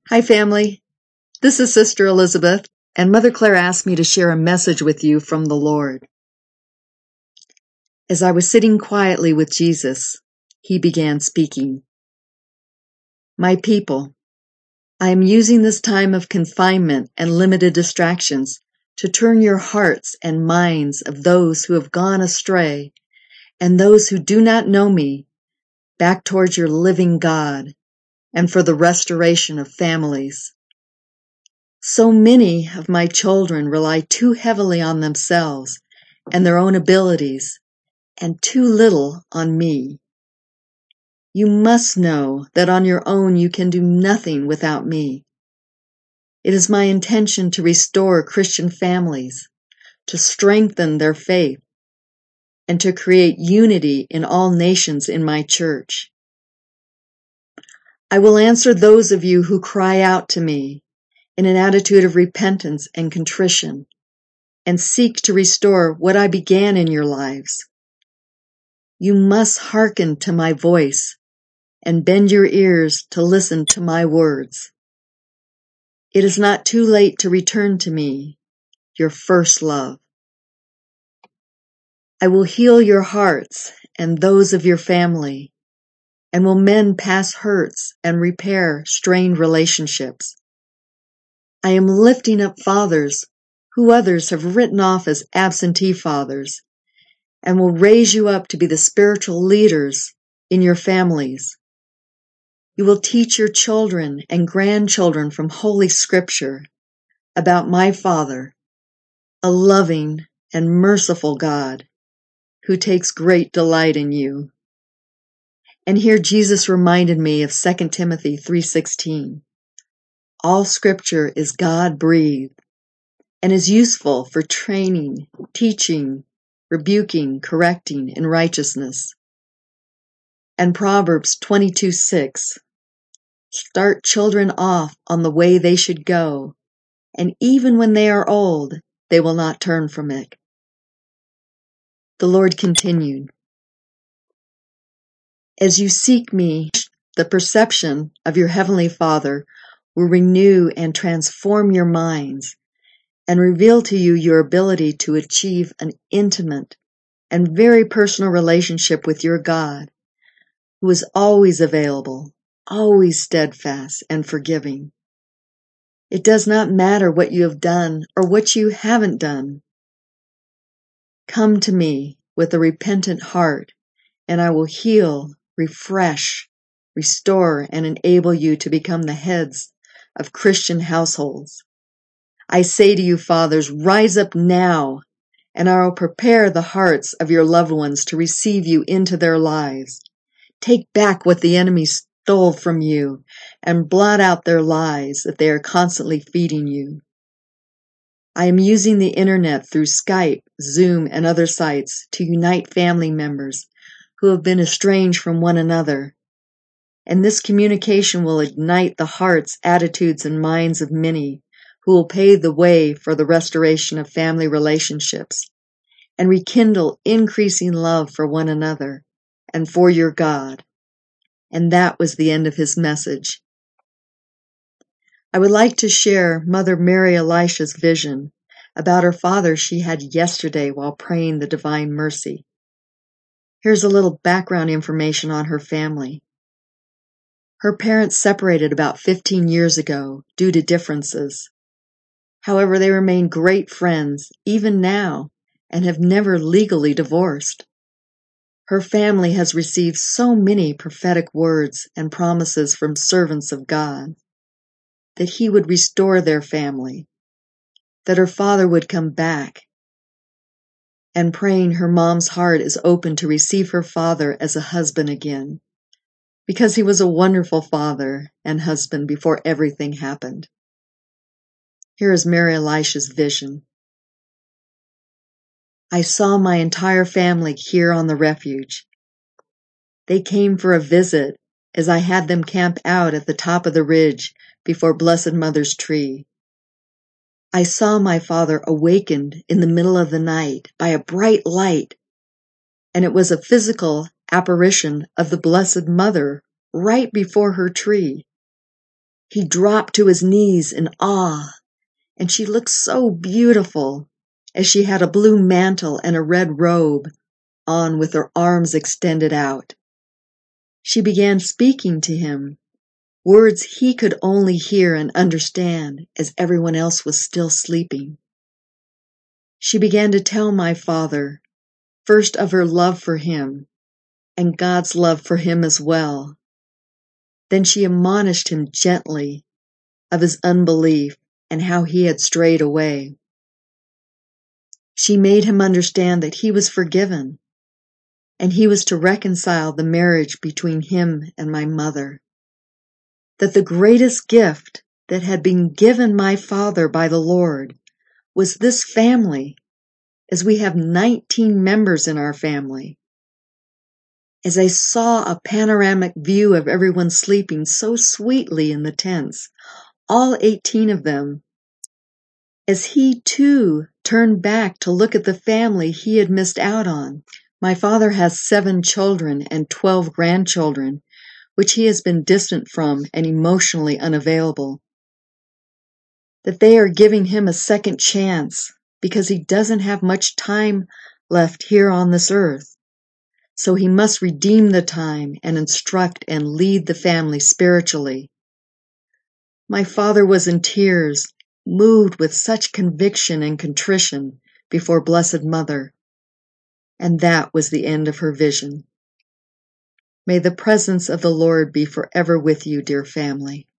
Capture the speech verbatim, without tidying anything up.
Hi, family. This is Sister Elizabeth, and Mother Claire asked me to share a message with you from the Lord. As I was sitting quietly with Jesus, he began speaking. My people, I am using this time of confinement and limited distractions to turn your hearts and minds of those who have gone astray and those who do not know me back towards your living God and for the restoration of families. So many of my children rely too heavily on themselves and their own abilities, and too little on me. You must know that on your own you can do nothing without me. It is my intention to restore Christian families, to strengthen their faith, and to create unity in all nations in my church. I will answer those of you who cry out to me in an attitude of repentance and contrition, and seek to restore what I began in your lives. You must hearken to my voice and bend your ears to listen to my words. It is not too late to return to me, your first love. I will heal your hearts and those of your family, and will mend past hurts and repair strained relationships. I am lifting up fathers who others have written off as absentee fathers, and will raise you up to be the spiritual leaders in your families. You will teach your children and grandchildren from Holy Scripture about my Father, a loving and merciful God who takes great delight in you. And here Jesus reminded me of Second Timothy three sixteen. All Scripture is God-breathed and is useful for training, teaching, rebuking, correcting in righteousness. And Proverbs twenty-two six. Start children off on the way they should go, and even when they are old, they will not turn from it. The Lord continued, as you seek me, the perception of your Heavenly Father will renew and transform your minds and reveal to you your ability to achieve an intimate and very personal relationship with your God, who is always available, always steadfast and forgiving. It does not matter what you have done or what you haven't done. Come to me with a repentant heart, and I will heal, refresh, restore, and enable you to become the heads of Christian households. I say to you, fathers, rise up now, and I will prepare the hearts of your loved ones to receive you into their lives. Take back what the enemy stole from you, and blot out their lies that they are constantly feeding you. I am using the internet through Skype, Zoom, and other sites to unite family members who have been estranged from one another. And this communication will ignite the hearts, attitudes, and minds of many who will pave the way for the restoration of family relationships and rekindle increasing love for one another and for your God. And that was the end of his message. I would like to share Mother Mary Elisha's vision about her father she had yesterday while praying the Divine Mercy. Here's a little background information on her family. Her parents separated about fifteen years ago due to differences. However, they remain great friends, even now, and have never legally divorced. Her family has received so many prophetic words and promises from servants of God that he would restore their family, that her father would come back, and praying her mom's heart is open to receive her father as a husband again, because he was a wonderful father and husband before everything happened. Here is Mary Elisha's vision. I saw my entire family here on the refuge. They came for a visit as I had them camp out at the top of the ridge before Blessed Mother's tree. I saw my father awakened in the middle of the night by a bright light, and it was a physical apparition of the Blessed Mother right before her tree. He dropped to his knees in awe, and she looked so beautiful as she had a blue mantle and a red robe on with her arms extended out. She began speaking to him, words he could only hear and understand as everyone else was still sleeping. She began to tell my father, first of her love for him, and God's love for him as well. Then she admonished him gently of his unbelief and how he had strayed away. She made him understand that he was forgiven, and he was to reconcile the marriage between him and my mother. That the greatest gift that had been given my father by the Lord was this family, as we have nineteen members in our family. As I saw a panoramic view of everyone sleeping so sweetly in the tents, all eighteen of them, as he too turned back to look at the family he had missed out on. My father has seven children and twelve grandchildren, which he has been distant from and emotionally unavailable. That they are giving him a second chance because he doesn't have much time left here on this earth. So he must redeem the time and instruct and lead the family spiritually. My father was in tears, moved with such conviction and contrition before Blessed Mother, and that was the end of her vision. May the presence of the Lord be forever with you, dear family.